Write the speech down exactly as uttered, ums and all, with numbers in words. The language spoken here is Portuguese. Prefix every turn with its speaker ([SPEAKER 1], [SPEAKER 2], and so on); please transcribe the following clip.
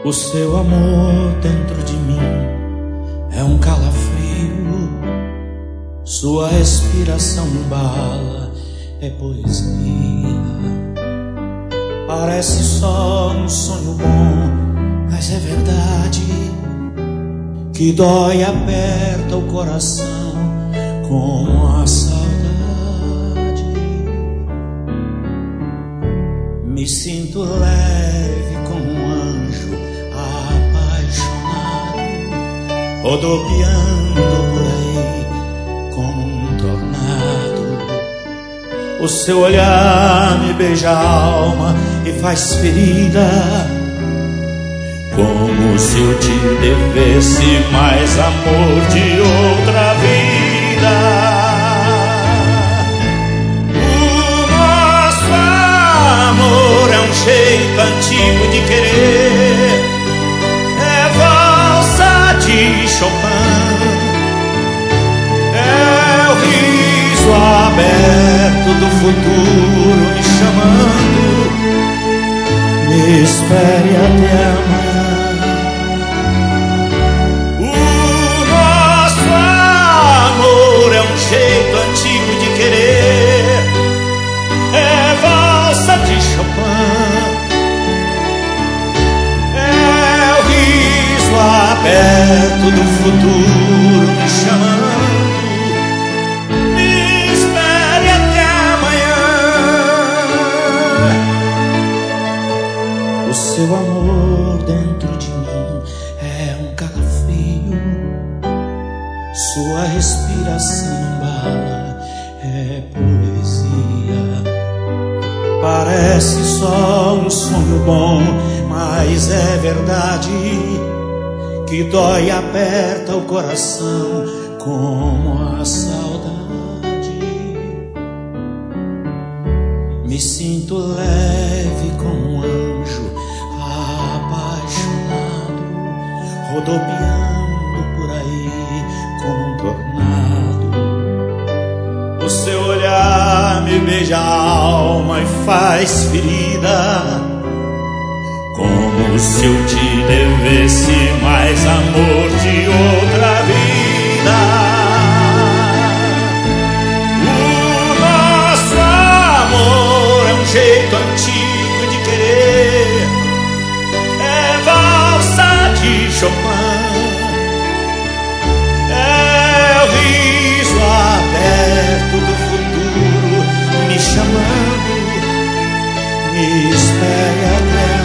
[SPEAKER 1] O seu amor dentro de mim é um calafrio, sua respiração embala, é poesia. Parece só um sonho bom, mas é verdade que dói e aperta o coração como a saudade. Me sinto leve como um anjo apaixonado, rodopiando por aí como um tornado. O seu olhar me beija a alma e faz ferida, como se eu te devesse mais amor de outra vida. O nosso amor é um jeito antigo de querer, é valsa de Chopin, é o riso aberto do futuro me chamando. Me espere até amanhã. O nosso amor é um jeito antigo de querer, é valsa de Chopin, é o riso aberto do futuro me chamando. Me espere até amanhã. O seu amor dentro de mim é um calafrio, sua respiração embala, é poesia. Parece só um sonho bom, mas é verdade que dói e aperta o coração como a saudade. Me sinto leve como um anjo apaixonado, rodopiando por aí como um tornado. O seu olhar me beija a alma e faz ferida, como se eu te devesse mais amor de outra vida. O nosso amor é um jeito antigo de querer, é valsa de Chopin, é o riso aberto do futuro me chamando. Me espere até